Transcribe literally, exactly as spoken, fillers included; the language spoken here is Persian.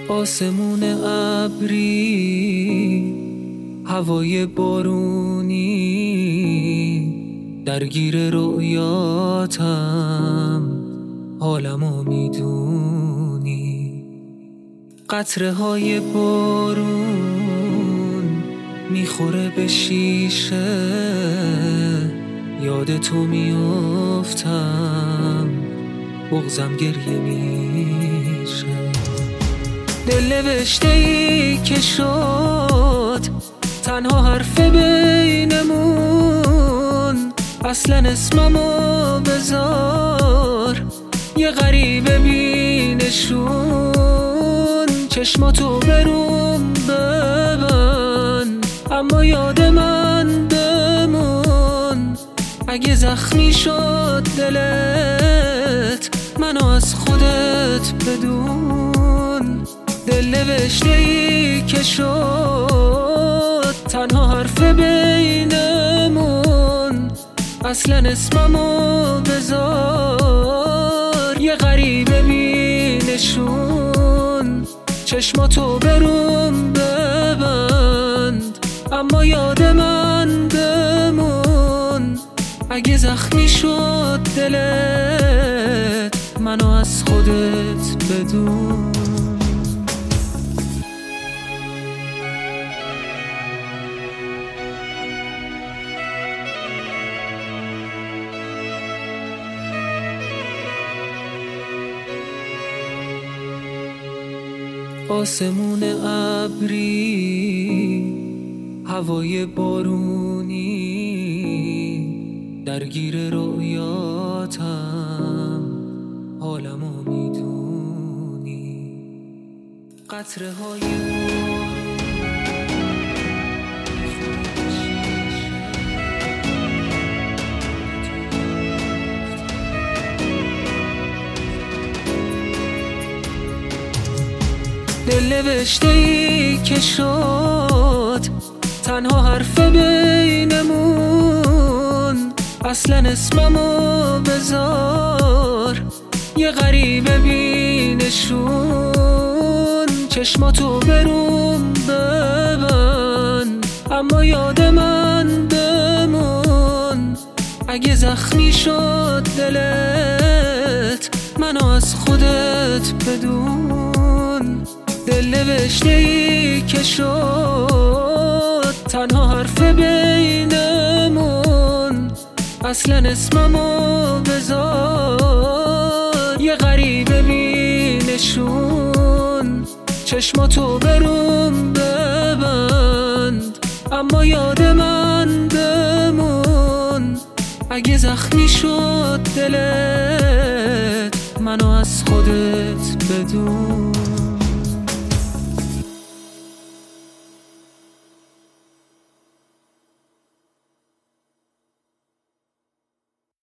آسمون ابری، هوای بارونی، درگیر رؤیاتم، حالمو میدونی. قطره های بارون میخوره به شیشه، یاد تو میافتم، بغضم گریه میشه. دل نوشته ای که شد تنها حرف بینمون، اصلا اسممو بذار یه غریبه بینشون. چشماتو بروم ببن، اما یاد من بمون. اگه زخمی شد دلت، منو از خودت بدون. دل نوشته ای که شد تنها حرف بینمون، اصلا اسممو بذار یه غریبه بینشون. چشماتو بروم ببند، اما یاد من بمون. اگه زخمی شد دلت، منو از خودت بدون. آسمون ابری، هوای بارونی، درگیر رؤیاتم، حالمو میدونی. قطره های دل نوشته ای که شد تنها حرف بینمون، اصلا اسممو بذار یه غریبه بینشون. چشماتو بروم ببن، اما یاد من بمون. اگه زخمی شد دلت، منو از خودت بدون. دل نوشته ای که شد تنها حرف بینمون، اصلا اسممو بذار یه غریبه بینشون. چشماتو بروم ببند، اما یاد من بمون. اگه زخمی شد دلت، منو از خودت بدون.